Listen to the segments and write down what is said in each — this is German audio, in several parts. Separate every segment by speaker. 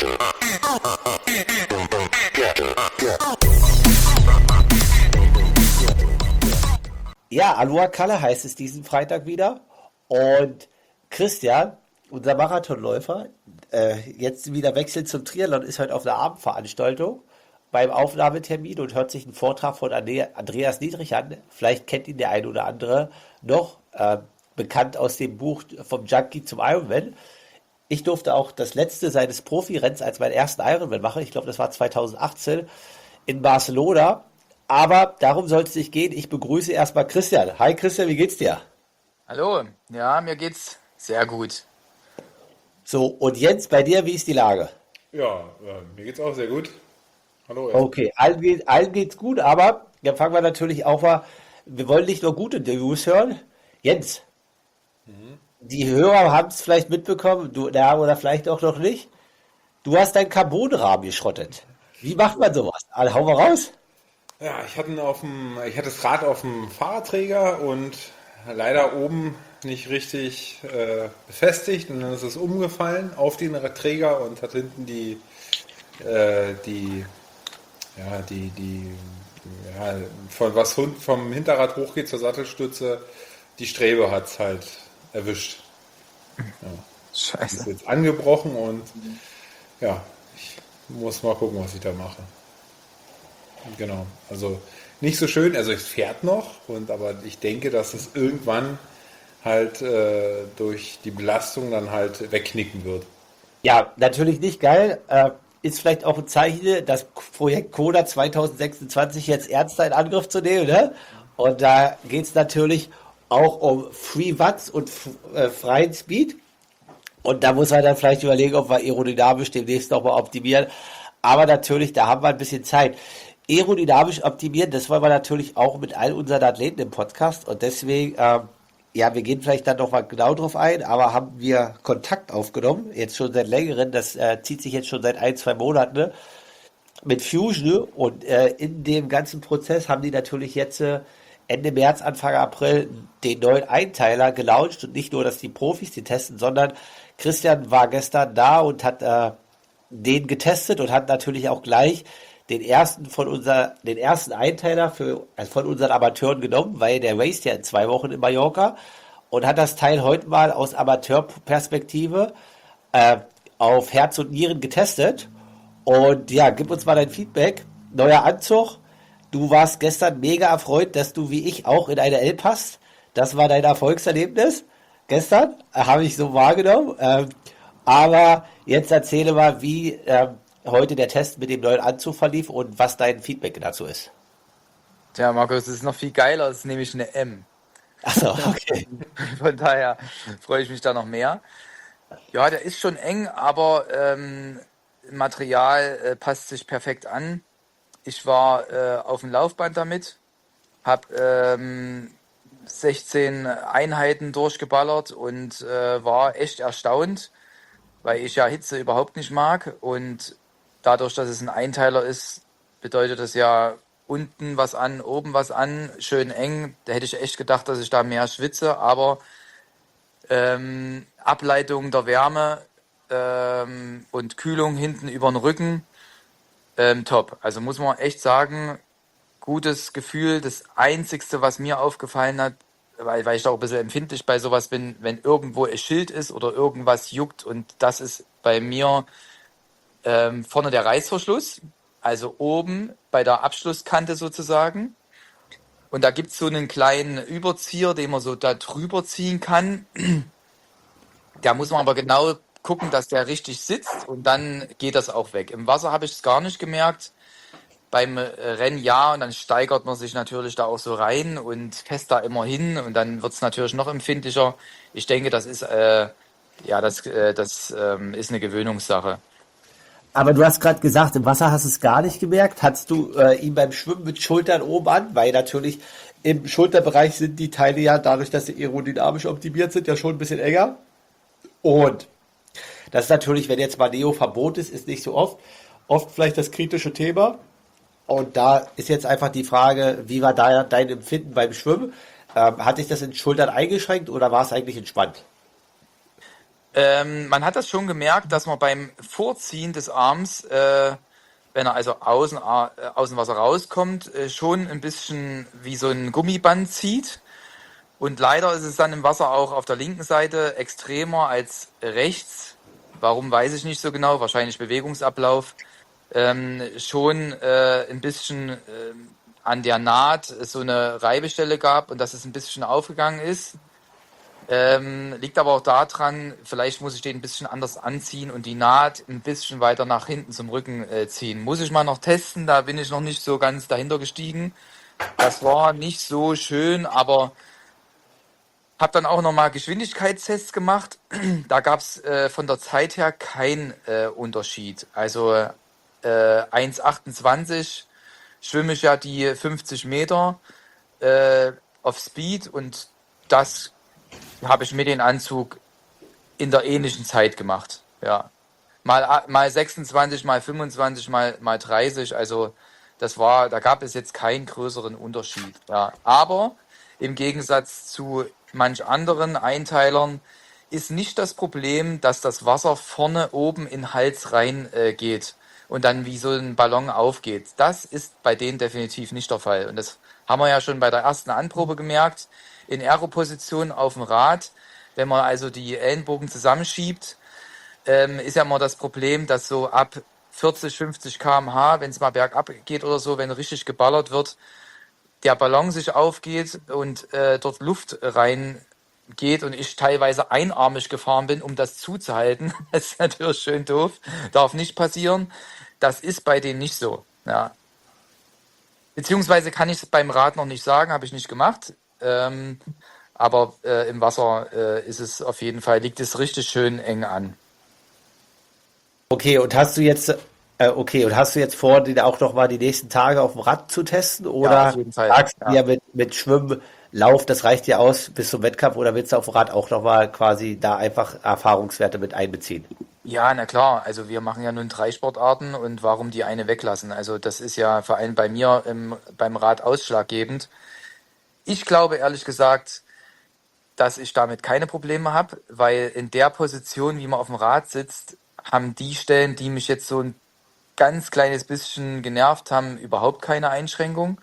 Speaker 1: Ja, Aloha Kalle heißt es diesen Freitag wieder. Und Christian, unser Marathonläufer, jetzt wieder wechselt zum Triathlon, ist heute auf einer Abendveranstaltung beim Aufnahmetermin und hört sich einen Vortrag von Andreas Niedrig an. Vielleicht kennt ihn der ein oder andere noch, bekannt aus dem Buch Vom Junkie zum Ironman. Ich durfte auch das letzte seines Profirenns als meinen ersten Ironman machen. Ich glaube, das war 2018 in Barcelona. Aber darum soll es nicht gehen. Ich begrüße erstmal Christian. Hi Christian, wie geht's dir?
Speaker 2: Hallo, ja, mir geht's sehr gut.
Speaker 1: So, und Jens, bei dir, wie ist die Lage?
Speaker 3: Ja, mir geht's auch sehr gut. Hallo erstmal.
Speaker 1: Okay, allen geht's gut, aber dann fangen wir natürlich auch mal. Wir wollen nicht nur gute News hören. Jens, die Hörer haben es vielleicht mitbekommen, du, ja, oder vielleicht auch noch nicht. Du hast deinen Carbonrahmen geschrottet. Wie macht man sowas? Also, hau mal raus.
Speaker 3: Ja, ich hatte das Rad auf dem Fahrradträger und leider oben nicht richtig befestigt und dann ist es umgefallen auf den Träger und hat hinten ja, vom Hinterrad hochgeht zur Sattelstütze, die Strebe hat es halt erwischt. Ja, ist
Speaker 2: Scheiße.
Speaker 3: jetzt angebrochen und ja, ich muss mal gucken, was ich da mache. Genau, also nicht so schön, also es fährt noch, aber ich denke, dass es irgendwann halt durch die Belastung dann halt wegknicken wird.
Speaker 1: Ja, natürlich nicht geil. Ist vielleicht auch ein Zeichen, das Projekt Koda 2026 jetzt ernster in Angriff zu nehmen, ne? Und da geht es natürlich auch um Free Watts und freien Speed. Und da muss man dann vielleicht überlegen, ob wir aerodynamisch demnächst nochmal optimieren. Aber natürlich, da haben wir ein bisschen Zeit. Aerodynamisch optimieren, das wollen wir natürlich auch mit all unseren Athleten im Podcast. Und deswegen, ja, wir gehen vielleicht dann nochmal genau drauf ein, aber haben wir Kontakt aufgenommen, jetzt schon seit längerem, das zieht sich jetzt schon seit 1, 2 Monaten, ne, mit Fusion. Und in dem ganzen Prozess haben die natürlich jetzt Ende März, Anfang April den neuen Einteiler gelauncht. Und nicht nur, dass die Profis den testen, sondern Christian war gestern da und hat den getestet und hat natürlich auch gleich den ersten Einteiler von unseren Amateuren genommen, weil der raced ja in 2 Wochen in Mallorca und hat das Teil heute mal aus Amateurperspektive auf Herz und Nieren getestet. Und ja, gib uns mal dein Feedback. Neuer Anzug. Du warst gestern mega erfreut, dass du wie ich auch in eine L passt. Das war dein Erfolgserlebnis gestern, habe ich so wahrgenommen. Aber jetzt erzähle mal, wie heute der Test mit dem neuen Anzug verlief und was dein Feedback dazu ist.
Speaker 2: Tja, Markus, das ist noch viel geiler, das ist nämlich eine M.
Speaker 1: Achso, okay.
Speaker 2: Von daher freue ich mich da noch mehr. Ja, der ist schon eng, aber Material passt sich perfekt an. Ich war auf dem Laufband damit, habe 16 Einheiten durchgeballert und war echt erstaunt, weil ich ja Hitze überhaupt nicht mag und dadurch, dass es ein Einteiler ist, bedeutet das ja unten was an, oben was an, schön eng. Da hätte ich echt gedacht, dass ich da mehr schwitze, aber Ableitung der Wärme und Kühlung hinten über den Rücken, top. Also muss man echt sagen, gutes Gefühl. Das Einzigste, was mir aufgefallen hat, weil ich da auch ein bisschen empfindlich bei sowas bin, wenn irgendwo ein Schild ist oder irgendwas juckt und das ist bei mir vorne der Reißverschluss, also oben bei der Abschlusskante sozusagen. Und da gibt's so einen kleinen Überzieher, den man so da drüber ziehen kann. Da muss man aber genau gucken, dass der richtig sitzt und dann geht das auch weg. Im Wasser habe ich es gar nicht gemerkt. Beim Rennen ja und dann steigert man sich natürlich da auch so rein und fässt da immer hin und dann wird's natürlich noch empfindlicher. Ich denke, das ist ist eine Gewöhnungssache.
Speaker 1: Aber du hast gerade gesagt, im Wasser hast du es gar nicht gemerkt. Hattest du ihn beim Schwimmen mit Schultern oben an? Weil natürlich im Schulterbereich sind die Teile ja, dadurch, dass sie aerodynamisch optimiert sind, ja schon ein bisschen enger. Und das ist natürlich, wenn jetzt mal Neo-Verbot ist nicht so oft vielleicht das kritische Thema. Und da ist jetzt einfach die Frage, wie war da dein Empfinden beim Schwimmen? Hat dich das in Schultern eingeschränkt oder war es eigentlich entspannt?
Speaker 2: Man hat das schon gemerkt, dass man beim Vorziehen des Arms, wenn er also aus dem Wasser rauskommt, schon ein bisschen wie so ein Gummiband zieht. Und leider ist es dann im Wasser auch auf der linken Seite extremer als rechts. Warum, weiß ich nicht so genau. Wahrscheinlich Bewegungsablauf. Schon ein bisschen an der Naht so eine Reibestelle gab und dass es ein bisschen aufgegangen ist. Liegt aber auch daran, vielleicht muss ich den ein bisschen anders anziehen und die Naht ein bisschen weiter nach hinten zum Rücken ziehen. Muss ich mal noch testen, da bin ich noch nicht so ganz dahinter gestiegen. Das war nicht so schön, aber habe dann auch nochmal Geschwindigkeitstests gemacht. Da gab es von der Zeit her keinen Unterschied. Also 1,28 schwimme ich ja die 50 Meter auf Speed und das habe ich mit dem Anzug in der ähnlichen Zeit gemacht. Ja. Mal 26, mal 25, mal 30. Also da gab es jetzt keinen größeren Unterschied. Ja. Aber im Gegensatz zu manch anderen Einteilern ist nicht das Problem, dass das Wasser vorne oben in den Hals rein geht und dann wie so ein Ballon aufgeht. Das ist bei denen definitiv nicht der Fall. Und das haben wir ja schon bei der ersten Anprobe gemerkt. In Aero-Position auf dem Rad, wenn man also die Ellenbogen zusammenschiebt, ist ja immer das Problem, dass so ab 40, 50 km/h, wenn es mal bergab geht oder so, wenn richtig geballert wird, der Ballon sich aufgeht und dort Luft reingeht und ich teilweise einarmig gefahren bin, um das zuzuhalten. Das ist natürlich schön doof. Darf nicht passieren. Das ist bei denen nicht so. Ja. Beziehungsweise kann ich es beim Rad noch nicht sagen, habe ich nicht gemacht. Aber im Wasser ist es auf jeden Fall, liegt es richtig schön eng an.
Speaker 1: Okay, und hast du jetzt vor, den auch noch mal die nächsten Tage auf dem Rad zu testen?
Speaker 2: Ja, auf
Speaker 1: Oder
Speaker 2: jeden Fall.
Speaker 1: sagst du
Speaker 2: Ja.
Speaker 1: dir mit Schwimmen, Lauf, das reicht dir aus bis zum Wettkampf, oder willst du auf dem Rad auch noch mal quasi da einfach Erfahrungswerte mit einbeziehen?
Speaker 2: Ja, na klar. Also wir machen ja nun 3 Sportarten und warum die eine weglassen? Also das ist ja vor allem bei mir beim Rad ausschlaggebend. Ich glaube ehrlich gesagt, dass ich damit keine Probleme habe, weil in der Position, wie man auf dem Rad sitzt, haben die Stellen, die mich jetzt so ein ganz kleines bisschen genervt haben, überhaupt keine Einschränkung.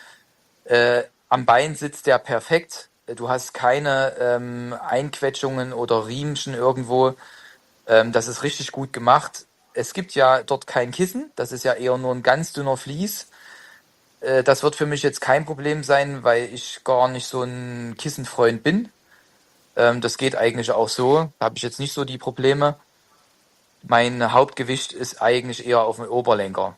Speaker 2: Am Bein sitzt der perfekt. Du hast keine Einquetschungen oder Riemchen irgendwo. Das ist richtig gut gemacht. Es gibt ja dort kein Kissen. Das ist ja eher nur ein ganz dünner Vlies. Das wird für mich jetzt kein Problem sein, weil ich gar nicht so ein Kissenfreund bin. Das geht eigentlich auch so. Da habe ich jetzt nicht so die Probleme. Mein Hauptgewicht ist eigentlich eher auf dem Oberlenker.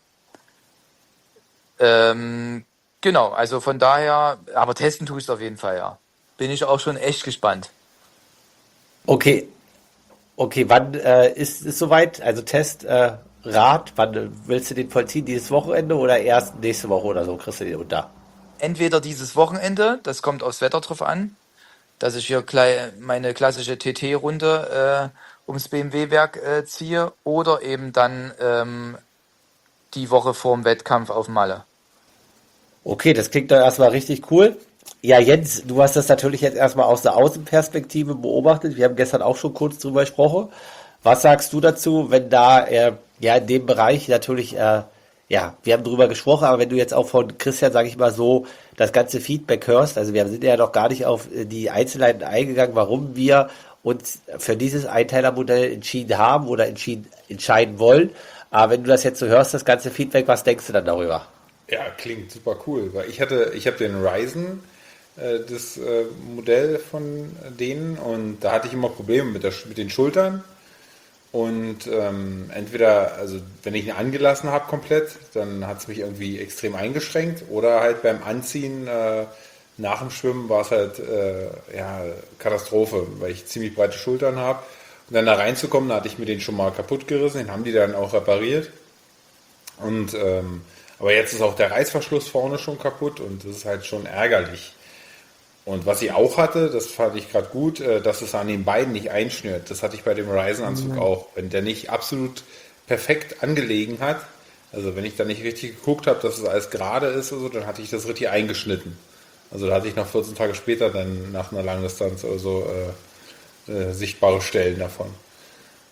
Speaker 2: Ähm, genau, also von daher, aber testen tust du auf jeden Fall, ja. Bin ich auch schon echt gespannt.
Speaker 1: Okay, okay, wann ist es soweit? Also Test, Rad, wann willst du den vollziehen? Dieses Wochenende oder erst nächste Woche oder so kriegst du den unter?
Speaker 2: Entweder dieses Wochenende, das kommt aufs Wetter drauf an, dass ich hier meine klassische TT-Runde ums BMW-Werk ziehe, oder eben dann die Woche vorm Wettkampf auf Malle.
Speaker 1: Okay, das klingt doch erstmal richtig cool. Ja, Jens, du hast das natürlich jetzt erstmal aus der Außenperspektive beobachtet. Wir haben gestern auch schon kurz drüber gesprochen. Was sagst du dazu, wenn da, ja, in dem Bereich natürlich, ja, wir haben drüber gesprochen, aber wenn du jetzt auch von Christian, sage ich mal so, das ganze Feedback hörst, also wir sind ja noch gar nicht auf die Einzelheiten eingegangen, warum wir uns für dieses Einteilermodell entschieden haben oder entscheiden wollen. Aber wenn du das jetzt so hörst, das ganze Feedback, was denkst du dann darüber?
Speaker 3: Ja, klingt super cool, weil ich habe den Ryzen, das Modell von denen, und da hatte ich immer Probleme mit den Schultern. Und entweder, also wenn ich ihn angelassen habe komplett, dann hat es mich irgendwie extrem eingeschränkt, oder halt beim Anziehen nach dem Schwimmen war es halt ja, Katastrophe, weil ich ziemlich breite Schultern habe. Und dann da reinzukommen, da hatte ich mir den schon mal kaputt gerissen, den haben die dann auch repariert. Und aber jetzt ist auch der Reißverschluss vorne schon kaputt und das ist halt schon ärgerlich. Und was ich auch hatte, das fand ich gerade gut, dass es an den Beinen nicht einschnürt. Das hatte ich bei dem Ryzen-Anzug auch. Wenn der nicht absolut perfekt angelegen hat, also wenn ich da nicht richtig geguckt habe, dass es alles gerade ist oder so, dann hatte ich das richtig eingeschnitten. Also da hatte ich noch 14 Tage später dann nach einer Langdistanz oder so sichtbare Stellen davon.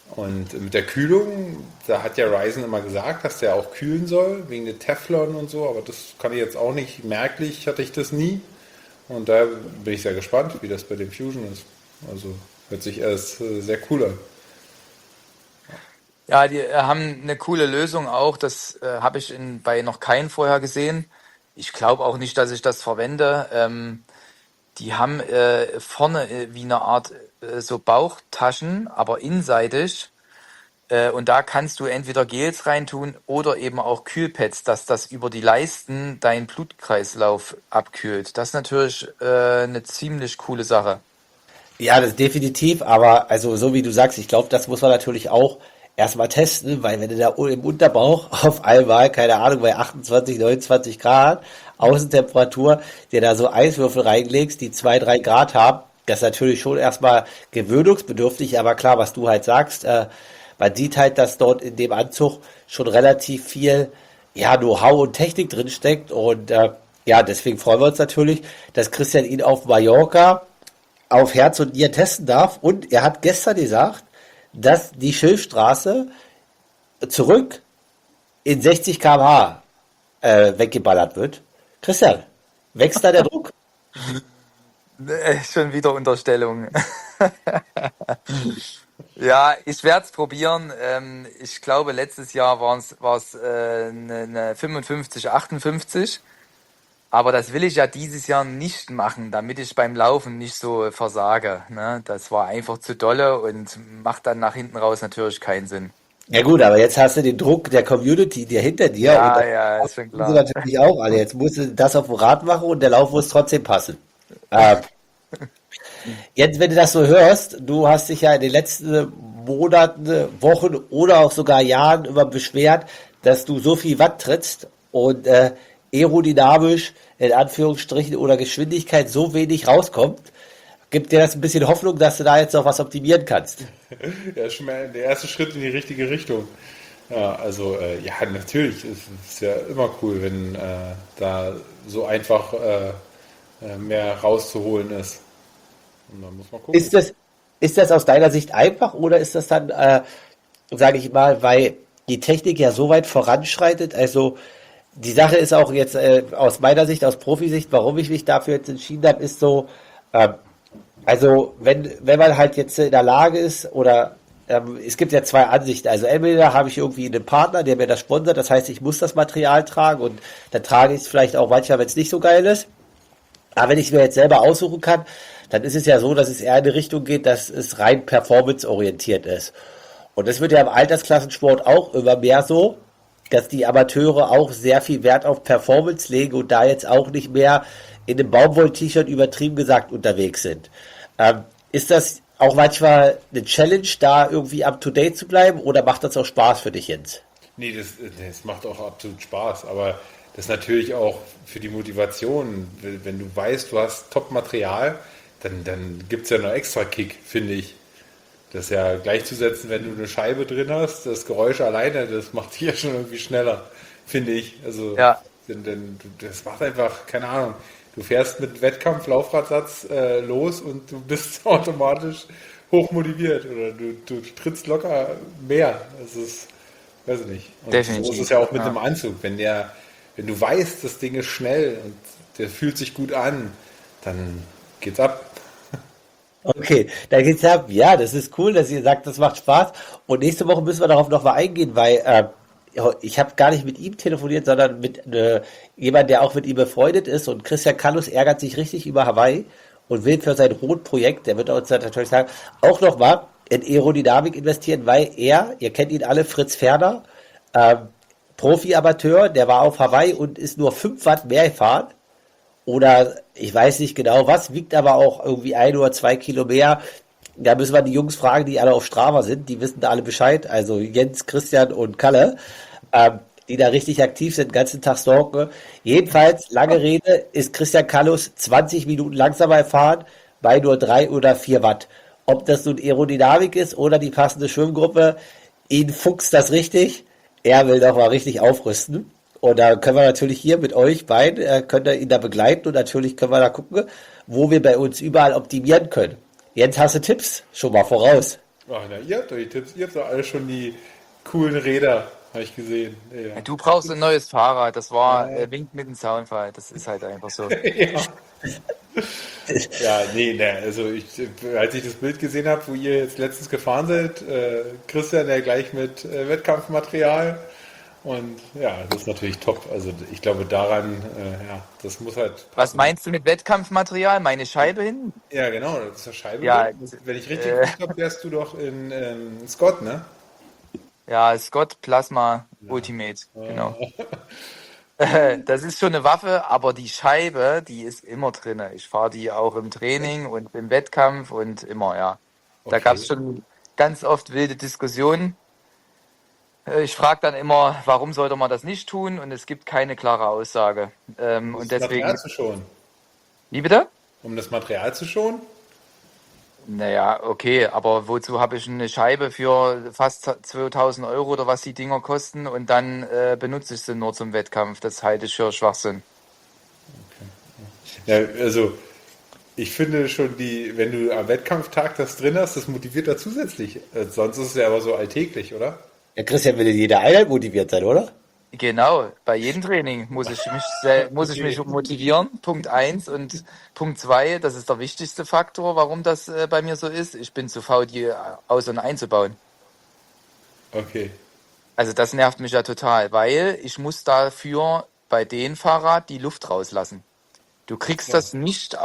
Speaker 3: Und mit der Kühlung, da hat ja Ryzen immer gesagt, dass der auch kühlen soll, wegen der Teflon und so, aber das kann ich jetzt auch nicht, merklich hatte ich das nie. Und da bin ich sehr gespannt, wie das bei dem Fusion ist. Also hört sich erst sehr cool an.
Speaker 2: Ja, die haben eine coole Lösung auch. Das habe ich bei noch keinen vorher gesehen. Ich glaube auch nicht, dass ich das verwende. Die haben vorne wie eine Art so Bauchtaschen, aber inseitig. Und da kannst du entweder Gels reintun oder eben auch Kühlpads, dass das über die Leisten deinen Blutkreislauf abkühlt. Das ist natürlich eine ziemlich coole Sache.
Speaker 1: Ja, das definitiv, aber also so wie du sagst, ich glaube, das muss man natürlich auch erstmal testen, weil wenn du da im Unterbauch auf einmal, keine Ahnung, bei 28, 29 Grad Außentemperatur, dir da so Eiswürfel reinlegst, die 2, 3 Grad haben, das ist natürlich schon erstmal gewöhnungsbedürftig, aber klar, was du halt sagst, man sieht halt, dass dort in dem Anzug schon relativ viel, ja, Know-how und Technik drin steckt und ja, deswegen freuen wir uns natürlich, dass Christian ihn auf Mallorca auf Herz und Nieren testen darf. Und er hat gestern gesagt, dass die Schilfstraße zurück in 60 km/h weggeballert wird. Christian, wächst da der Druck?
Speaker 2: Schon wieder Unterstellung. Ja, ich werde es probieren. Ich glaube, letztes Jahr war's eine 55, 58. Aber das will ich ja dieses Jahr nicht machen, damit ich beim Laufen nicht so versage. Ne? Das war einfach zu dolle und macht dann nach hinten raus natürlich keinen Sinn.
Speaker 1: Ja gut, aber jetzt hast du den Druck der Community dir hinter dir und
Speaker 2: Ja,
Speaker 1: das
Speaker 2: ja, ist schon
Speaker 1: sind sie
Speaker 2: klar.
Speaker 1: natürlich auch alle. Jetzt musst du das auf dem Rad machen und der Lauf muss trotzdem passen. Ähm, Jetzt, wenn du das so hörst, du hast dich ja in den letzten Monaten, Wochen oder auch sogar Jahren immer beschwert, dass du so viel Watt trittst und aerodynamisch in Anführungsstrichen oder Geschwindigkeit so wenig rauskommt. Gibt dir das ein bisschen Hoffnung, dass du da jetzt noch was optimieren kannst?
Speaker 3: Ja, schon mal der erste Schritt in die richtige Richtung. Ja, also ja, natürlich ist ja immer cool, wenn da so einfach mehr rauszuholen ist. Und dann muss man gucken.
Speaker 1: Ist das, ist das aus deiner Sicht einfach oder ist das dann, sage ich mal, weil die Technik ja so weit voranschreitet? Also die Sache ist auch jetzt aus meiner Sicht, aus Profisicht, warum ich mich dafür jetzt entschieden habe, ist so, ähm, also wenn man halt jetzt in der Lage ist oder es gibt ja zwei Ansichten. Also entweder habe ich irgendwie einen Partner, der mir das sponsert, das heißt, ich muss das Material tragen und dann trage ich es vielleicht auch manchmal, wenn es nicht so geil ist. Aber wenn ich mir jetzt selber aussuchen kann, dann ist es ja so, dass es eher in eine Richtung geht, dass es rein performance-orientiert ist. Und das wird ja im Altersklassensport auch immer mehr so, dass die Amateure auch sehr viel Wert auf Performance legen und da jetzt auch nicht mehr in einem Baumwoll-T-Shirt übertrieben gesagt unterwegs sind. Ist das auch manchmal eine Challenge, da irgendwie up to date zu bleiben oder macht das auch Spaß für dich, Jens?
Speaker 3: Nee, das macht auch absolut Spaß, aber das ist natürlich auch für die Motivation, wenn du weißt, du hast Top-Material, dann gibt es ja noch extra Kick, finde ich. Das ist ja gleichzusetzen, wenn du eine Scheibe drin hast, das Geräusch alleine, das macht dich ja schon irgendwie schneller, finde ich. Also,
Speaker 2: Ja,
Speaker 3: das macht einfach, keine Ahnung, du fährst mit Wettkampf-Laufradsatz los und du bist automatisch hochmotiviert oder du trittst locker mehr. Das ist, weiß ich nicht. Und so ist es ja
Speaker 2: definitiv.
Speaker 3: auch mit einem
Speaker 2: Ja.
Speaker 3: Anzug. Wenn du weißt, das Ding ist schnell und der fühlt sich gut an, dann geht's ab.
Speaker 1: Okay, dann geht's ab. Ja, das ist cool, dass ihr sagt, das macht Spaß. Und nächste Woche müssen wir darauf nochmal eingehen, weil ja, ich habe gar nicht mit ihm telefoniert, sondern mit jemand, der auch mit ihm befreundet ist. Und Christian Kallus ärgert sich richtig über Hawaii und will für sein Rot-Projekt, der wird uns dann natürlich sagen, auch nochmal in Aerodynamik investieren, weil er, ihr kennt ihn alle, Fritz Ferner, ähm, Profi-Amateur, der war auf Hawaii und ist nur 5 Watt mehr gefahren oder ich weiß nicht genau was, wiegt aber auch irgendwie 1 oder 2 Kilo mehr. Da müssen wir die Jungs fragen, die alle auf Strava sind, die wissen da alle Bescheid, also Jens, Christian und Kalle, die da richtig aktiv sind, den ganzen Tag stalken. Jedenfalls, lange Rede, ist Christian Kallus 20 Minuten langsamer gefahren bei nur 3 oder 4 Watt. Ob das nun Aerodynamik ist oder die passende Schwimmgruppe, ihn fuchst das richtig. Er will doch mal richtig aufrüsten. Und da können wir natürlich hier mit euch beiden, könnt ihr ihn da begleiten und natürlich können wir da gucken, wo wir bei uns überall optimieren können. Jens, hast du Tipps? Schon mal voraus.
Speaker 3: Ach, na, ihr habt doch die Tipps, ihr habt doch alle schon die coolen Räder, habe ich gesehen. Ja.
Speaker 2: Du brauchst ein neues Fahrrad. Das war
Speaker 3: Ja.
Speaker 2: winkt mit dem Zaunfall. Das ist halt einfach so.
Speaker 3: Ja. Ja, nee, ne, also als ich das Bild gesehen habe, wo ihr jetzt letztens gefahren seid, Christian ja gleich mit Wettkampfmaterial und ja, das ist natürlich top. Also ich glaube daran, ja, das muss halt
Speaker 2: Was
Speaker 3: passen.
Speaker 2: meinst du mit Wettkampfmaterial? Meine Scheibe hin?
Speaker 3: Ja, genau, das ist eine Scheibe
Speaker 2: Ja,
Speaker 3: drin. Und wenn ich richtig geguckt habe, wärst du doch in Scott, ne?
Speaker 2: ja, Scott Plasma Ultimate, genau. Das ist schon eine Waffe, aber die Scheibe, die ist immer drinne. Ich fahre die auch im Training und im Wettkampf und immer, ja. Da gab es
Speaker 3: Okay.
Speaker 2: schon ganz oft wilde Diskussionen. Ich frage dann immer, warum sollte man das nicht tun? Und es gibt keine klare Aussage.
Speaker 3: Um
Speaker 2: Und
Speaker 3: das Material
Speaker 2: deswegen,
Speaker 3: zu schonen.
Speaker 2: wie bitte?
Speaker 3: Um das Material zu schonen?
Speaker 2: Naja, okay, aber wozu habe ich eine Scheibe für fast 2000 Euro oder was die Dinger kosten und dann benutze ich sie nur zum Wettkampf? Das halte ich für Schwachsinn.
Speaker 3: Ja, also ich finde schon wenn du am Wettkampftag das drin hast, das motiviert da zusätzlich. Sonst ist es ja aber so alltäglich, oder?
Speaker 1: Ja, Christian will in jeder Einheit motiviert sein, oder?
Speaker 2: Genau, bei jedem Training muss ich mich
Speaker 3: Okay.
Speaker 2: motivieren. Punkt eins und Punkt zwei, das ist der wichtigste Faktor, warum das bei mir so ist. Ich bin zu faul, die aus- und einzubauen.
Speaker 3: Okay.
Speaker 2: Also das nervt mich ja total, weil ich muss dafür bei den Fahrrad die Luft rauslassen. Du kriegst
Speaker 3: So.
Speaker 2: das nicht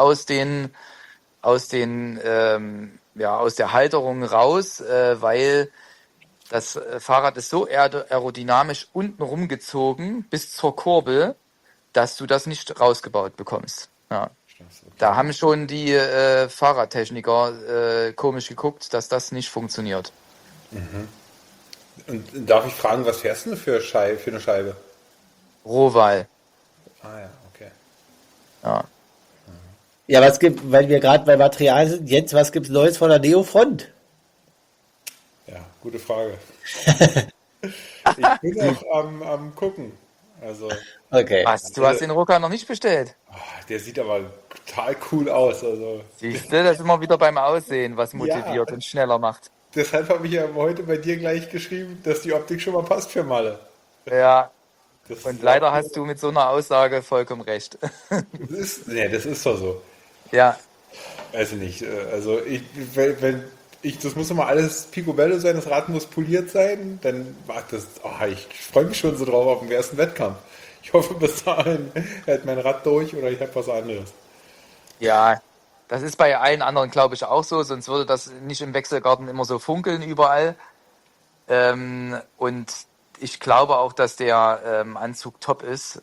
Speaker 2: aus der Halterung raus, weil das Fahrrad ist so aerodynamisch unten rumgezogen bis zur Kurbel, dass du das nicht rausgebaut bekommst. Ja. Da
Speaker 3: Okay.
Speaker 2: haben schon die Fahrradtechniker komisch geguckt, dass das nicht funktioniert.
Speaker 3: Und darf ich fragen, was fährst du für eine Scheibe?
Speaker 2: Rohwal.
Speaker 3: Ah ja, okay.
Speaker 2: Ja.
Speaker 1: Ja, was gibt, weil wir gerade bei Material sind, Jens, was gibt's Neues von der Neofront?
Speaker 3: Ja, gute Frage. Ich bin auch am gucken. Also,
Speaker 1: Okay.
Speaker 2: Was? Du hast den Rucker noch nicht bestellt?
Speaker 3: der sieht aber total cool aus. Also,
Speaker 2: Siehst du, das ist immer wieder beim Aussehen, was
Speaker 3: ja,
Speaker 2: motiviert und schneller macht.
Speaker 3: deshalb habe ich ja heute bei dir gleich geschrieben, dass die Optik schon mal passt für Malle.
Speaker 2: Ja,
Speaker 3: Das
Speaker 2: und
Speaker 3: ist auch,
Speaker 2: leider hast du mit so einer Aussage vollkommen recht.
Speaker 3: das ist doch so.
Speaker 2: Ja,
Speaker 3: Weiß ich nicht. Also wenn ich, das muss immer alles Picobello sein, das Rad muss poliert sein, dann war das, ich freue mich schon so drauf auf den ersten Wettkampf. Ich hoffe, bis dahin hält mein Rad durch oder ich habe was anderes.
Speaker 2: ja, das ist bei allen anderen, glaube ich, auch so, sonst würde das nicht im Wechselgarten immer so funkeln überall. Und ich glaube auch, dass der Anzug top ist.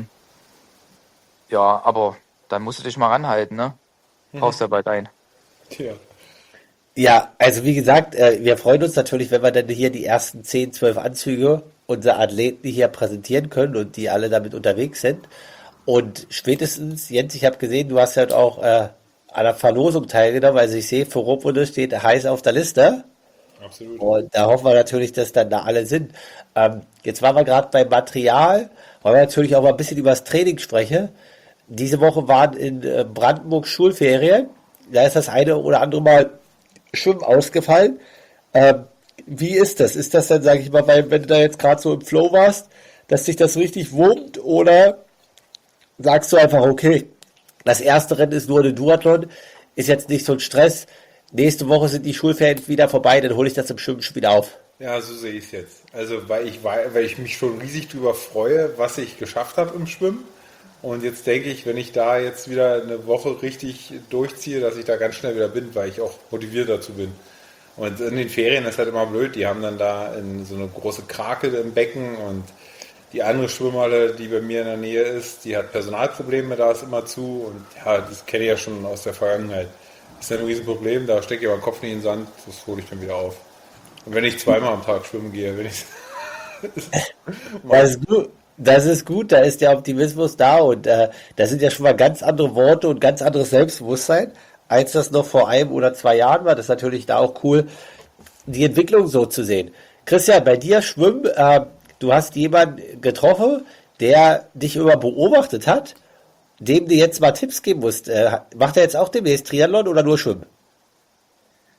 Speaker 2: Ja, aber dann musst du dich mal ranhalten, ne? Brauchst ja bald ein.
Speaker 3: Tja.
Speaker 1: Ja, also wie gesagt, wir freuen uns natürlich, wenn wir dann hier die ersten 10, 12 Anzüge unserer Athleten hier präsentieren können und die alle damit unterwegs sind. Und spätestens, Jens, ich habe gesehen, du hast halt auch an der Verlosung teilgenommen. Also ich sehe, Vorrunde steht heiß auf der Liste.
Speaker 3: Absolut.
Speaker 1: Und da hoffen wir natürlich, dass dann da alle sind. Jetzt waren wir gerade beim Material, wollen wir natürlich auch mal ein bisschen über das Training sprechen. Diese Woche waren in Brandenburg Schulferien. Da ist das eine oder andere Mal Schwimmen ausgefallen. Ähm, Wie ist das? Ist das dann, sage ich mal, weil, wenn du da jetzt gerade so im Flow warst, dass dich das richtig wurmt? Oder sagst du einfach, okay, das erste Rennen ist nur eine Duathlon, ist jetzt nicht so ein Stress. Nächste Woche sind die Schulferien wieder vorbei, dann hole ich das im Schwimmen schon wieder auf.
Speaker 3: Ja, so sehe ich es jetzt. Also weil ich mich schon riesig drüber freue, was ich geschafft habe im Schwimmen. Und jetzt denke ich, wenn ich da jetzt wieder eine Woche richtig durchziehe, dass ich da ganz schnell wieder bin, weil ich auch motiviert dazu bin. Und in den Ferien ist halt immer blöd, die haben dann da so eine große Krake im Becken und die andere Schwimmhalle, die bei mir in der Nähe ist, die hat Personalprobleme, da ist immer zu und ja, das kenne ich ja schon aus der Vergangenheit. Das ist ja ein Riesenproblem, da stecke ich aber den Kopf nicht in den Sand, das hole ich dann wieder auf. Und wenn ich zweimal am Tag schwimmen gehe, wenn ich
Speaker 1: Das ist gut. Das ist gut, da ist der Optimismus da und das sind ja schon mal ganz andere Worte und ganz anderes Selbstbewusstsein, als das noch vor 1 oder 2 Jahren war. Das ist natürlich da auch cool, die Entwicklung so zu sehen. Christian, bei dir Schwimmen, du hast jemanden getroffen, der dich immer beobachtet hat, dem du jetzt mal Tipps geben musst. Macht er jetzt auch demnächst Triathlon oder nur Schwimmen?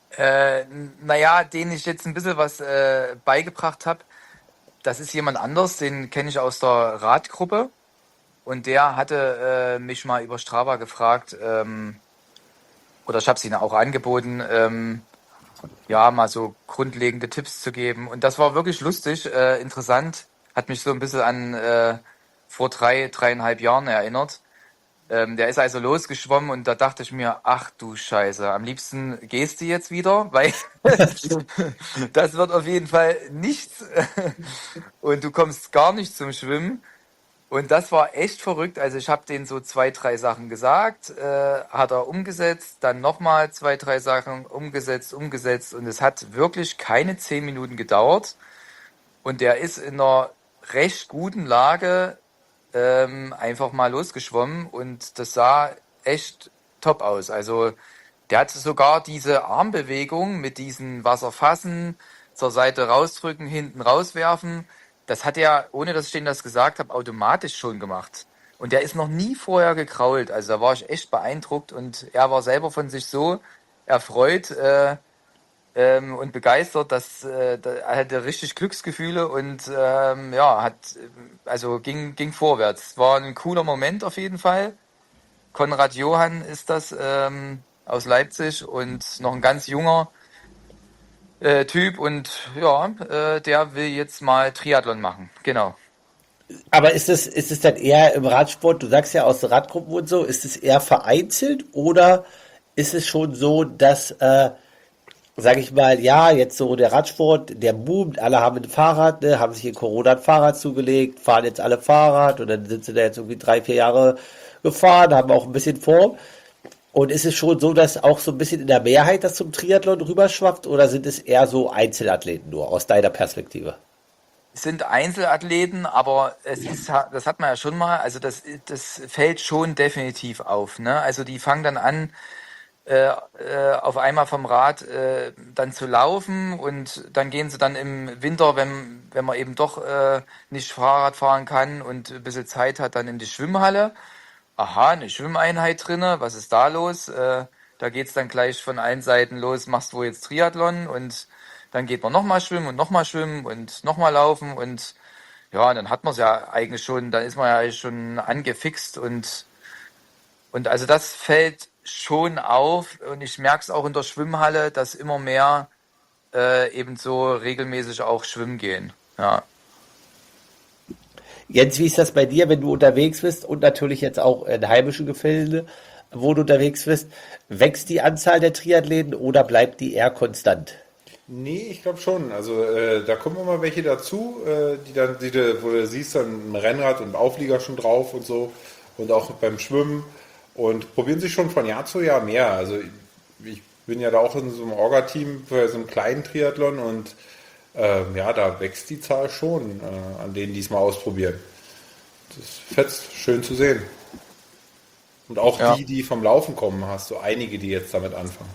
Speaker 2: Äh, naja, den ich jetzt ein bisschen was beigebracht habe, das ist jemand anders, den kenne ich aus der Radgruppe. Und der hatte mich mal über Strava gefragt, oder ich habe es ihm auch angeboten, ja, mal so grundlegende Tipps zu geben. Und das war wirklich lustig, interessant, hat mich so ein bisschen an vor 3,5 Jahren erinnert. Der ist also losgeschwommen und da dachte ich mir, ach du Scheiße, am liebsten gehst du jetzt wieder, weil das wird auf jeden Fall nichts und du kommst gar nicht zum Schwimmen. Und das war echt verrückt. Also ich habe denen so 2, 3 Sachen gesagt, hat er umgesetzt, dann nochmal 2, 3 Sachen umgesetzt und es hat wirklich keine 10 Minuten gedauert. Und der ist in einer recht guten Lage einfach mal losgeschwommen und das sah echt top aus. Also der hat sogar diese Armbewegung mit diesen Wasserfassen, zur Seite rausdrücken, hinten rauswerfen. Das hat er, ohne dass ich denen das gesagt habe, automatisch schon gemacht. Und der ist noch nie vorher gekrault. Also da war ich echt beeindruckt und er war selber von sich so erfreut und begeistert, dass er hatte richtig Glücksgefühle und ja, also ging vorwärts. War ein cooler Moment auf jeden Fall. Konrad Johann ist das aus Leipzig und noch ein ganz junger Typ und ja, der will jetzt mal Triathlon machen. Genau.
Speaker 1: Aber ist es dann eher im Radsport, du sagst ja aus Radgruppen und so, ist es eher vereinzelt oder ist es schon so, dass, sage ich mal, ja, jetzt so der Radsport, der boomt, alle haben ein Fahrrad, ne, haben sich in Corona ein Fahrrad zugelegt, fahren jetzt alle Fahrrad und dann sind sie da jetzt irgendwie 3, 4 Jahre gefahren, haben auch ein bisschen Form. Und ist es schon so, dass auch so ein bisschen in der Mehrheit das zum Triathlon rüberschwappt oder sind es eher so Einzelathleten nur aus deiner Perspektive?
Speaker 2: Es sind Einzelathleten, aber das hat man ja schon mal, also das fällt schon definitiv auf, ne? Also die fangen dann an, auf einmal vom Rad dann zu laufen und dann gehen sie dann im Winter, wenn man eben doch nicht Fahrrad fahren kann und ein bisschen Zeit hat, dann in die Schwimmhalle. Aha, eine Schwimmeinheit drinne, was ist da los? Da geht's dann gleich von allen Seiten los, machst du jetzt Triathlon und dann geht man nochmal schwimmen und nochmal laufen und ja, dann hat man es ja eigentlich schon, dann ist man ja eigentlich schon angefixt und also das fällt schon auf und ich merke es auch in der Schwimmhalle, dass immer mehr eben so regelmäßig auch schwimmen gehen. Ja.
Speaker 1: Jens, wie ist das bei dir, wenn du unterwegs bist und natürlich jetzt auch in heimischen Gefilden, wo du unterwegs bist? Wächst die Anzahl der Triathleten oder bleibt die eher konstant?
Speaker 3: Nee, ich glaube schon. Also da kommen immer welche dazu, wo du siehst dann ein Rennrad und Auflieger schon drauf und so und auch beim Schwimmen und probieren sich schon von Jahr zu Jahr mehr. Also ich bin ja da auch in so einem Orga-Team für so einen kleinen Triathlon und ja, da wächst die Zahl schon an denen, die es mal ausprobieren. Das ist fetzt, schön zu sehen. Und auch
Speaker 2: Ja.
Speaker 3: die vom Laufen kommen, hast du einige, die jetzt damit anfangen.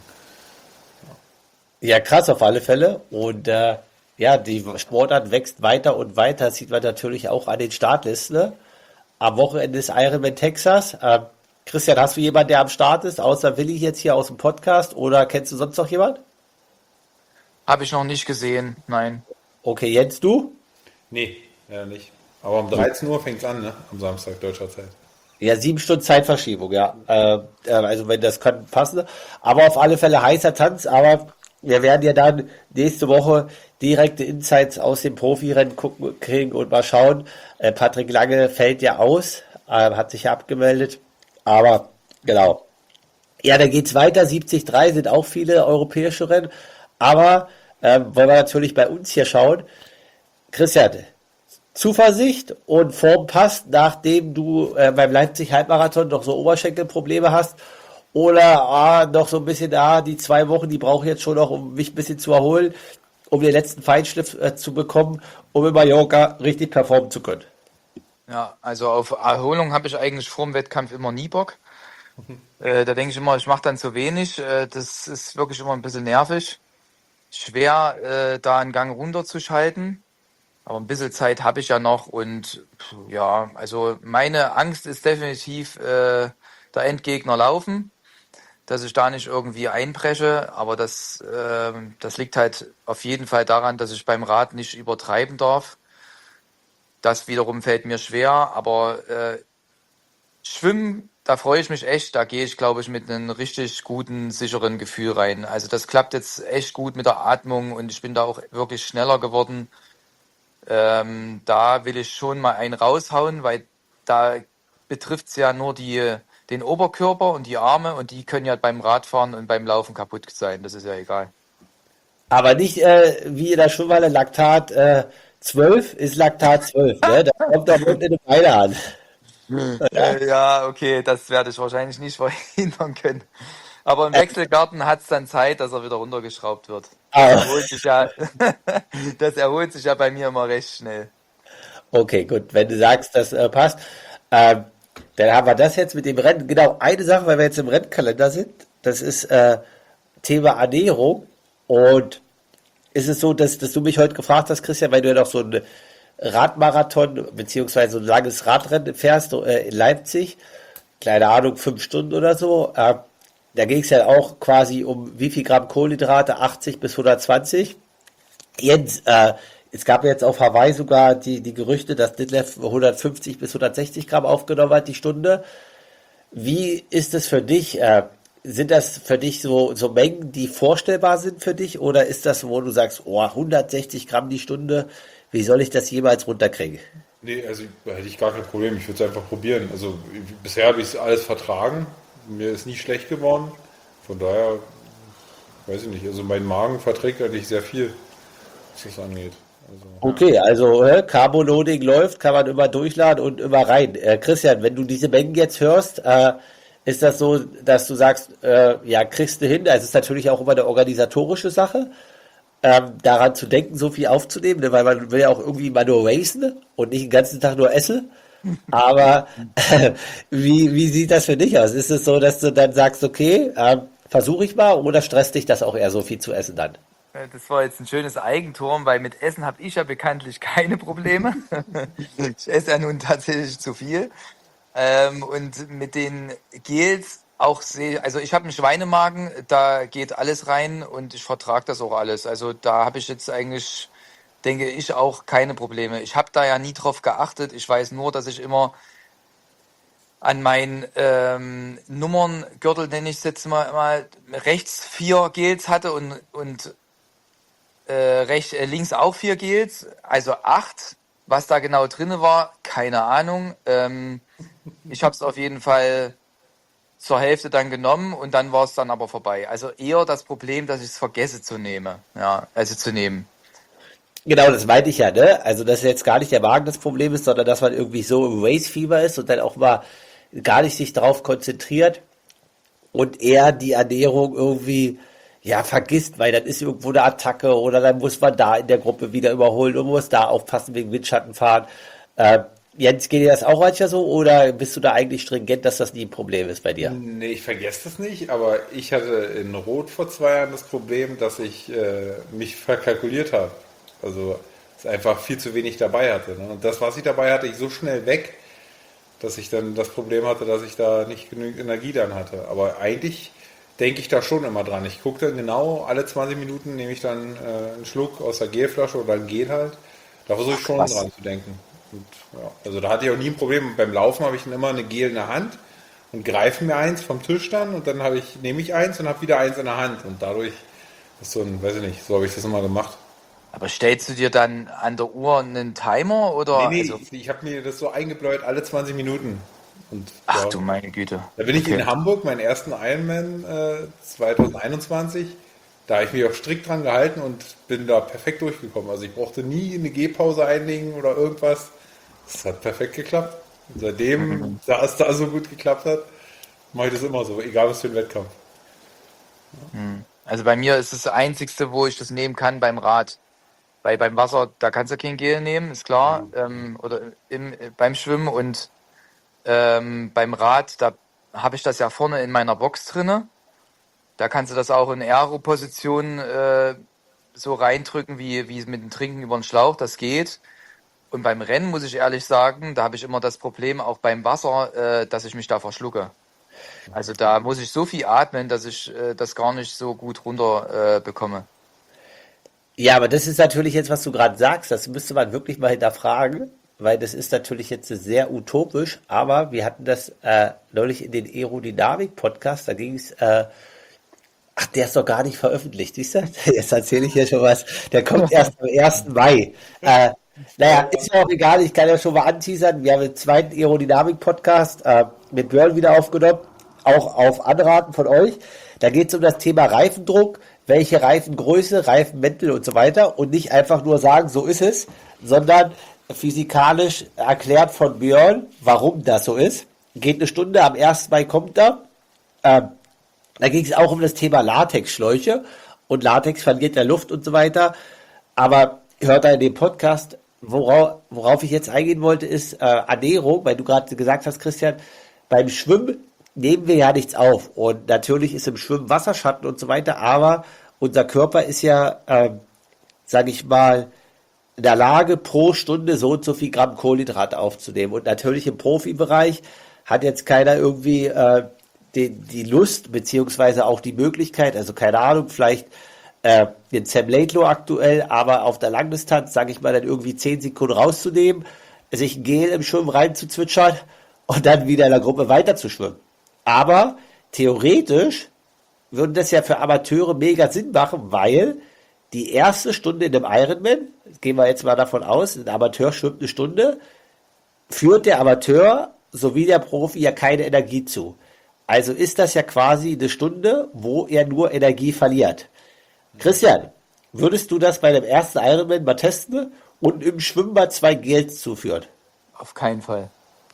Speaker 1: Ja, krass auf alle Fälle. Und ja, die Sportart wächst weiter und weiter. Das sieht man natürlich auch an den Startlisten. Ne? Am Wochenende ist Ironman Texas. Christian, hast du jemanden, der am Start ist, außer Willi jetzt hier aus dem Podcast? Oder kennst du sonst noch jemand?
Speaker 2: Habe ich noch nicht gesehen, nein.
Speaker 1: Okay, Jens, du?
Speaker 3: Nee, ja nicht. Aber um 13 Uhr fängt es an, ne? Am Samstag deutscher Zeit.
Speaker 1: Ja, 7 Stunden Zeitverschiebung, ja. Also wenn das kann passen. Aber auf alle Fälle heißer Tanz. Aber wir werden ja dann nächste Woche direkte Insights aus dem Profirennen gucken kriegen und mal schauen. Patrick Lange fällt ja aus, hat sich ja abgemeldet. Aber genau. Ja, dann geht's weiter. 73 sind auch viele europäische Rennen. Aber wollen wir natürlich bei uns hier schauen. Christian, Zuversicht und Form passt, nachdem du beim Leipzig-Halbmarathon noch so Oberschenkelprobleme hast? Oder noch so ein bisschen, die 2 Wochen, die brauche ich jetzt schon noch, um mich ein bisschen zu erholen, um den letzten Feinschliff zu bekommen, um in Mallorca richtig performen zu können?
Speaker 2: Ja, also auf Erholung habe ich eigentlich vor dem Wettkampf immer nie Bock. Da denke ich immer, ich mache dann zu wenig. Das ist wirklich immer ein bisschen nervig. Schwer, da einen Gang runterzuschalten. Aber ein bisschen Zeit habe ich ja noch und ja, also meine Angst ist definitiv der Endgegner Laufen. dass ich da nicht irgendwie einbreche, aber das liegt halt auf jeden Fall daran, dass ich beim Rad nicht übertreiben darf. Das wiederum fällt mir schwer, aber Schwimmen, da freue ich mich echt. Da gehe ich, glaube ich, mit einem richtig guten, sicheren Gefühl rein. Also das klappt jetzt echt gut mit der Atmung und ich bin da auch wirklich schneller geworden. Da will ich schon mal einen raushauen, weil da betrifft es ja nur den Oberkörper und die Arme und die können ja beim Radfahren und beim Laufen kaputt sein. Das ist ja egal.
Speaker 1: Aber nicht wie in der Schwimmhalle Laktat 12 ist Laktat 12, ne? Das kommt doch unten in die Beine an.
Speaker 2: Ja, okay, das werde ich wahrscheinlich nicht verhindern können. Aber im Wechselgarten hat es dann Zeit, dass er wieder runtergeschraubt wird. Das
Speaker 1: Ah,
Speaker 2: erholt sich ja, das erholt sich ja bei mir immer recht schnell.
Speaker 1: okay, gut. Wenn du sagst, das passt, ähm, dann haben wir das jetzt mit dem Rennen. Genau, eine Sache, weil wir jetzt im Rennkalender sind, das ist Thema Ernährung. Und ist es so, dass du mich heute gefragt hast, Christian, weil du ja noch so einen Radmarathon beziehungsweise so ein langes Radrennen fährst in Leipzig, keine Ahnung, 5 Stunden oder so. Da ging es ja auch quasi um wie viel Gramm Kohlenhydrate, 80 bis 120. Jens, es gab ja jetzt auf Hawaii sogar die Gerüchte, dass Detlef 150 bis 160 Gramm aufgenommen hat die Stunde. Wie ist es für dich? Sind das für dich so Mengen, die vorstellbar sind für dich? Oder ist das, wo du sagst, oh, 160 Gramm die Stunde, wie soll ich das jemals runterkriegen?
Speaker 3: Nee, also da hätte ich gar kein Problem. Ich würde es einfach probieren. Also bisher habe ich es alles vertragen. Mir ist nie schlecht geworden. Von daher, weiß ich nicht. Also mein Magen verträgt eigentlich sehr viel, was das angeht. Also,
Speaker 1: Okay, also Carboloading läuft, kann man immer durchladen und immer rein. Christian, wenn du diese Mengen jetzt hörst, ist das so, dass du sagst, ja, kriegst du hin? Also es ist natürlich auch immer eine organisatorische Sache, daran zu denken, so viel aufzunehmen, ne? Weil man will ja auch irgendwie mal nur racen und nicht den ganzen Tag nur essen. Aber wie sieht das für dich aus? Ist es so, dass du dann sagst, okay, versuche ich mal, oder stresst dich das auch eher so viel zu essen dann?
Speaker 2: Das war jetzt ein schönes Eigentor, weil mit Essen habe ich ja bekanntlich keine Probleme. Ich esse ja nun tatsächlich zu viel. Und mit den Gels auch sehr, also ich habe einen Schweinemagen, da geht alles rein und ich vertrage das auch alles. Also da habe ich jetzt eigentlich, denke ich, auch keine Probleme. Ich habe da ja nie drauf geachtet. Ich weiß nur, dass ich immer an meinen Nummerngürtel, nenne ich es jetzt mal, rechts 4 Gels hatte und links auch 4 Gels, also 8. Was da genau drin war, keine Ahnung. Ich habe es auf jeden Fall zur Hälfte dann genommen und dann war es dann aber vorbei. Also eher das Problem, dass ich es vergesse zu nehmen. Ja, also zu nehmen.
Speaker 1: Genau, das meinte ich ja, ne? Also, dass jetzt gar nicht der Magen das Problem ist, sondern dass man irgendwie so im Race-Fieber ist und dann auch mal gar nicht sich darauf konzentriert und eher die Ernährung irgendwie, ja, vergisst, weil dann ist irgendwo eine Attacke oder dann muss man da in der Gruppe wieder überholen und muss da aufpassen wegen Windschattenfahren. Äh, Jens, geht dir das auch manchmal so oder bist du da eigentlich stringent, dass das nie ein Problem ist bei dir?
Speaker 3: nee, ich vergesse das nicht, aber ich hatte in Rot vor 2 Jahren das Problem, dass ich mich verkalkuliert habe. Also es einfach viel zu wenig dabei hatte. Ne? Und das, was ich dabei hatte, ich so schnell weg, dass ich dann das Problem hatte, dass ich da nicht genügend Energie dann hatte. Aber eigentlich denke ich da schon immer dran. Ich gucke dann genau, alle 20 Minuten nehme ich dann einen Schluck aus der Gelflasche oder ein Gel halt. Da versuche ich schon
Speaker 1: Was?
Speaker 3: dran zu denken. Und, ja, also da hatte ich auch nie ein Problem. Beim Laufen habe ich dann immer eine Gel in der Hand und greife mir eins vom Tisch dann und dann nehme ich eins und habe wieder eins in der Hand. Und dadurch ist so ein, weiß ich nicht, so habe ich das immer gemacht.
Speaker 2: Aber stellst du dir dann an der Uhr einen Timer
Speaker 3: Nee,
Speaker 2: oder,
Speaker 3: nee,
Speaker 2: also,
Speaker 3: ich habe mir das so eingebläut, alle 20 Minuten. Und
Speaker 2: ach
Speaker 3: ja,
Speaker 2: du meine Güte.
Speaker 3: da bin ich in
Speaker 2: Okay.
Speaker 3: Hamburg, meinen ersten Ironman 2021. Da habe ich mich auch strikt dran gehalten und bin da perfekt durchgekommen. Also ich brauchte nie eine Gehpause einlegen oder irgendwas. Das hat perfekt geklappt. Und seitdem, da es da so gut geklappt hat, mache ich das immer so, egal was für ein Wettkampf.
Speaker 2: Also bei mir ist das Einzigste, wo ich das nehmen kann beim Rad. Weil beim Wasser, da kannst du kein Gel nehmen, ist klar. Oder beim Schwimmen und beim Rad, da habe ich das ja vorne in meiner Box drinne. Da kannst du das auch in Aero-Position so reindrücken, wie mit dem Trinken über den Schlauch, das geht. Und beim Rennen muss ich ehrlich sagen, da habe ich immer das Problem, auch beim Wasser, dass ich mich da verschlucke. Also da muss ich so viel atmen, dass ich das gar nicht so gut runter bekomme.
Speaker 1: Ja, aber das ist natürlich jetzt, was du gerade sagst, das müsste man wirklich mal hinterfragen, weil das ist natürlich jetzt sehr utopisch, aber wir hatten das neulich in den Aerodynamik-Podcast, da ging es, ach, der ist doch gar nicht veröffentlicht, siehst du? Jetzt erzähle ich hier schon was, der kommt erst am 1. Mai. Naja, ist ja auch egal, ich kann ja schon mal anteasern, wir haben den zweiten Aerodynamik-Podcast mit Björn wieder aufgenommen, auch auf Anraten von euch. Da geht es um das Thema Reifendruck, welche Reifengröße, Reifenmäntel und so weiter und nicht einfach nur sagen, so ist es, sondern physikalisch erklärt von Björn, warum das so ist. Geht eine Stunde, am 1. Mai kommt er. Da ging es auch um das Thema Latexschläuche und Latex verliert ja Luft und so weiter. Aber hört da in dem Podcast, worauf ich jetzt eingehen wollte, ist Ernährung, weil du gerade gesagt hast, Christian, beim Schwimmen nehmen wir ja nichts auf. Und natürlich ist im Schwimmen Wasserschatten und so weiter, aber unser Körper ist ja, sage ich mal, in der Lage, pro Stunde so und so viel Gramm Kohlenhydrate aufzunehmen. Und natürlich im Profibereich hat jetzt keiner irgendwie die Lust, beziehungsweise auch die Möglichkeit, also keine Ahnung, vielleicht den Sam Laidlow aktuell, aber auf der Langdistanz, sage ich mal, dann irgendwie 10 Sekunden rauszunehmen, sich ein Gel im Schwimmen reinzuzwitschern und dann wieder in der Gruppe weiter zu schwimmen. Aber theoretisch würde das ja für Amateure mega Sinn machen, weil die erste Stunde in einem Ironman, gehen wir jetzt mal davon aus, ein Amateur schwimmt eine Stunde, führt der Amateur sowie der Profi ja keine Energie zu. Also ist das ja quasi eine Stunde, wo er nur Energie verliert. Christian, würdest du das bei dem ersten Ironman mal testen und im Schwimmbad 2 Gels zuführen?
Speaker 2: Auf keinen Fall.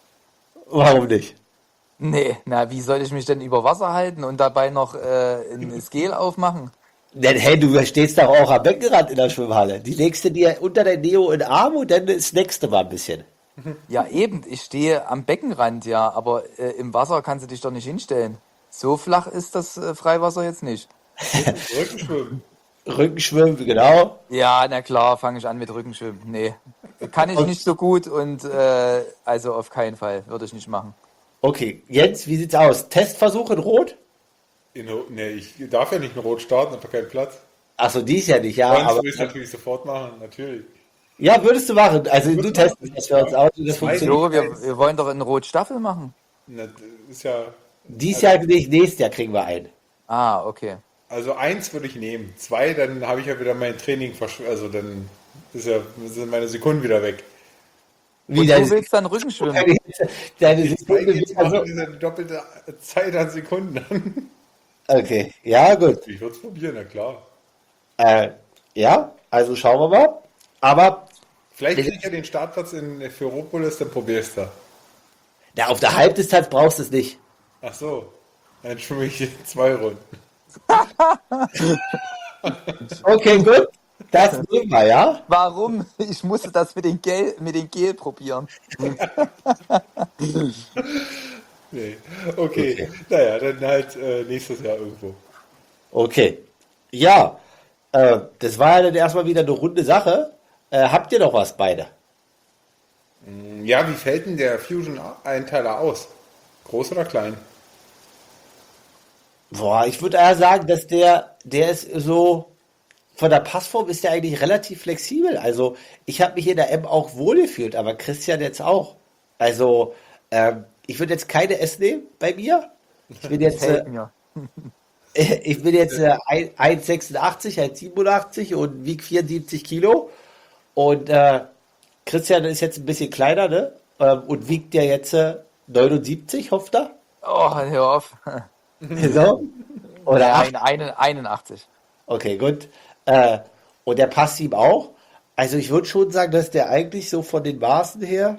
Speaker 1: Warum nicht?
Speaker 2: Nee, na, wie soll ich mich denn über Wasser halten und dabei noch ein Gel aufmachen?
Speaker 1: Denn, hey, du stehst doch auch am Beckenrand in der Schwimmhalle. Die legst du dir unter dein Neo in den Arm und dann snackst du mal ein bisschen.
Speaker 2: Ja, eben, ich stehe am Beckenrand, ja, aber im Wasser kannst du dich doch nicht hinstellen. So flach ist das Freiwasser jetzt nicht.
Speaker 3: Rückenschwimmen.
Speaker 1: Rückenschwimmen, genau.
Speaker 2: Ja, na klar, fange ich an mit Rückenschwimmen. Nee, kann ich nicht so gut und also auf keinen Fall, würde ich nicht machen.
Speaker 1: Okay, Jens, wie sieht's aus? Testversuch in Rot?
Speaker 3: Nee, ich darf ja nicht in Rot starten, habe keinen Platz.
Speaker 1: Achso, die ist ja nicht, ja.
Speaker 3: Sonst
Speaker 1: Aber,
Speaker 3: würde ich es natürlich sofort machen, natürlich.
Speaker 1: ja, würdest du machen. Also du testest das für uns aus und das funktioniert.
Speaker 2: So, wir wollen doch eine Rotstaffel machen.
Speaker 3: Das ist ja,
Speaker 1: Dies Jahr nicht, nächstes Jahr kriegen wir ein.
Speaker 2: Ah, okay.
Speaker 3: also 1 würde ich nehmen. 2, dann habe ich ja wieder mein Training also dann sind meine Sekunden wieder weg.
Speaker 1: Wie
Speaker 2: Und
Speaker 1: deine,
Speaker 2: du willst dann Rückenschwimmen?
Speaker 1: deine
Speaker 3: Ich
Speaker 1: Sekunde
Speaker 3: zeige jetzt
Speaker 1: wieder
Speaker 3: mal
Speaker 1: so.
Speaker 3: diese doppelte Zeit an Sekunden an.
Speaker 1: Okay, ja, gut.
Speaker 3: Ich würde es probieren, na klar.
Speaker 1: Ja, also schauen wir mal. Aber
Speaker 3: Vielleicht kriege ich ja den Startplatz in Ferropolis, dann probierst du.
Speaker 1: ja, auf der Halbdistanz brauchst du es nicht.
Speaker 3: Ach so, dann schwimme ich 2 Runden.
Speaker 1: Okay, gut. Das nehmen wir, ja?
Speaker 2: Warum? Ich musste das mit den Gel probieren.
Speaker 3: Nee, okay. Naja, dann halt nächstes Jahr irgendwo.
Speaker 1: Okay. Ja, das war ja dann erstmal wieder eine runde Sache. Habt ihr noch was beide?
Speaker 3: Ja, wie fällt denn der Fusion-Einteiler aus? Groß oder klein?
Speaker 1: Boah, ich würde eher sagen, dass der ist so, von der Passform ist der eigentlich relativ flexibel. Also ich habe mich in der M auch wohlgefühlt, aber Christian jetzt auch. Also ich würde jetzt keine S nehmen bei mir. Ich bin jetzt,
Speaker 2: Fällt mir.
Speaker 1: ich bin jetzt 1,86, 1,87 und wiege 74 Kilo. Und Christian ist jetzt ein bisschen kleiner, ne? Und wiegt ja jetzt 79, hofft er.
Speaker 2: Oh, hör auf.
Speaker 1: So. Oder 8.
Speaker 2: 81.
Speaker 1: Okay, gut. Und der passt ihm auch. Also ich würde schon sagen, dass der eigentlich so von den Maßen her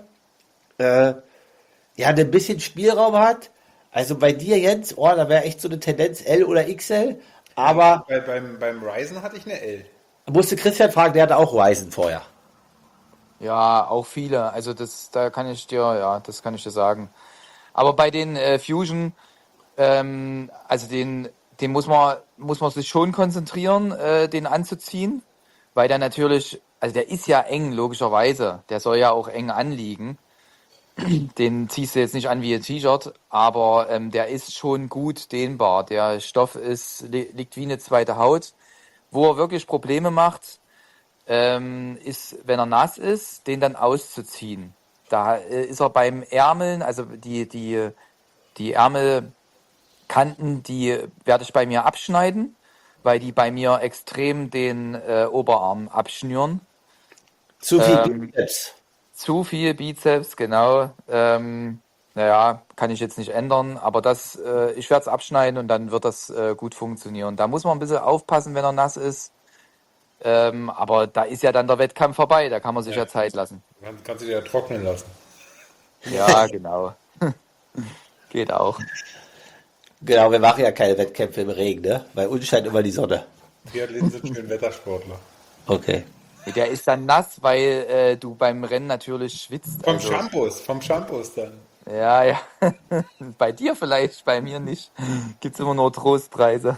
Speaker 1: ja ein bisschen Spielraum hat. Also bei dir, Jens, oh, da wäre echt so eine Tendenz L oder XL. Aber
Speaker 3: Beim Ryzen hatte ich eine L.
Speaker 1: musste Christian fragen, der hatte auch Ryzen vorher.
Speaker 2: Ja, auch viele. Also das kann ich dir sagen. Aber bei den Fusion, also den muss man sich schon konzentrieren, den anzuziehen, weil der natürlich, also der ist ja eng, logischerweise. Der soll ja auch eng anliegen. Den ziehst du jetzt nicht an wie ein T-Shirt, aber der ist schon gut dehnbar. Der Stoff liegt wie eine zweite Haut. Wo er wirklich Probleme macht, ist, wenn er nass ist, den dann auszuziehen. Da ist er beim Ärmeln, also die Ärmelkanten, die werde ich bei mir abschneiden, weil die bei mir extrem den Oberarm abschnüren.
Speaker 1: Zu viel
Speaker 2: Ähm,
Speaker 1: Bizeps.
Speaker 2: Zu viel Bizeps, genau. Naja, kann ich jetzt nicht ändern, aber ich werde es abschneiden und dann wird das gut funktionieren. Da muss man ein bisschen aufpassen, wenn er nass ist. Aber da ist ja dann der Wettkampf vorbei, da kann man sich ja Zeit lassen.
Speaker 3: Kannst du dir ja trocknen lassen.
Speaker 2: Ja, genau. Geht auch.
Speaker 1: Genau, wir machen ja keine Wettkämpfe im Regen, ne? Bei uns scheint immer die Sonne.
Speaker 3: Triathleten sind schön Wettersportler.
Speaker 1: Okay.
Speaker 2: Der ist dann nass, weil du beim Rennen natürlich schwitzt.
Speaker 3: Vom
Speaker 2: Also,
Speaker 3: Shampoos dann.
Speaker 2: ja, ja. Bei dir vielleicht, bei mir nicht. Gibt's immer nur Trostpreise.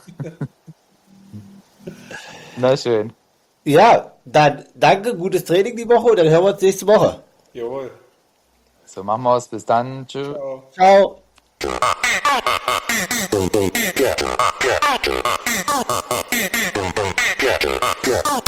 Speaker 2: Na schön.
Speaker 1: Ja, dann danke, gutes Training die Woche und dann hören wir uns nächste Woche.
Speaker 3: Jawohl.
Speaker 2: So machen wir's. Bis dann. Tschüss.
Speaker 3: Ciao.
Speaker 1: Ciao.